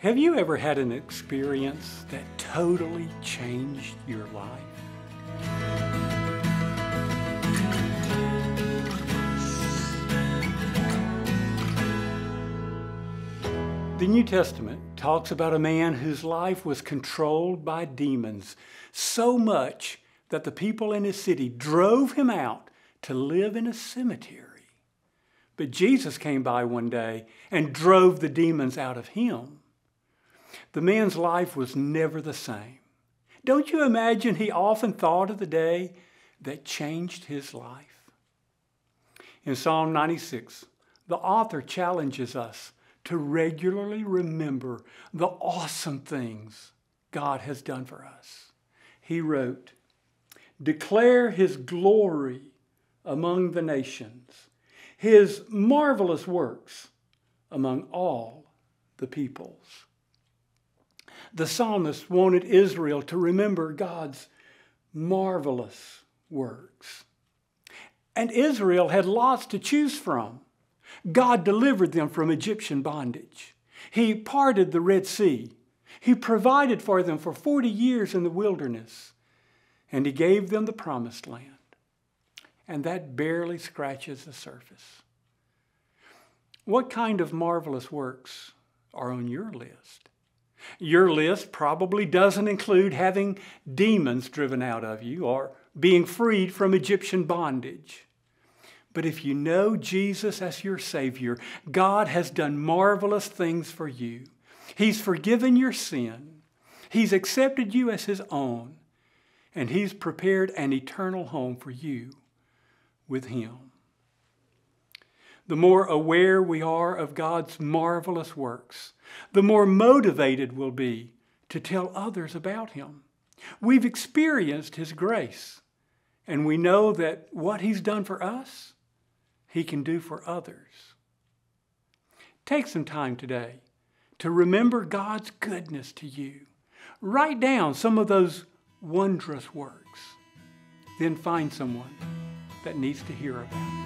Have you ever had an experience that totally changed your life? The New Testament talks about a man whose life was controlled by demons so much that the people in his city drove him out to live in a cemetery. But Jesus came by one day and drove the demons out of him. The man's life was never the same. Don't you imagine he often thought of the day that changed his life? In Psalm 96, the author challenges us to regularly remember the awesome things God has done for us. He wrote, "Declare his glory among the nations, his marvelous works among all the peoples." The psalmist wanted Israel to remember God's marvelous works. And Israel had lots to choose from. God delivered them from Egyptian bondage. He parted the Red Sea. He provided for them for 40 years in the wilderness. And he gave them the promised land. And that barely scratches the surface. What kind of marvelous works are on your list? Your list probably doesn't include having demons driven out of you or being freed from Egyptian bondage. But if you know Jesus as your Savior, God has done marvelous things for you. He's forgiven your sin. He's accepted you as His own. And He's prepared an eternal home for you with Him. The more aware we are of God's marvelous works, the more motivated we'll be to tell others about Him. We've experienced His grace, and we know that what He's done for us, He can do for others. Take some time today to remember God's goodness to you. Write down some of those wondrous works. Then find someone that needs to hear about it.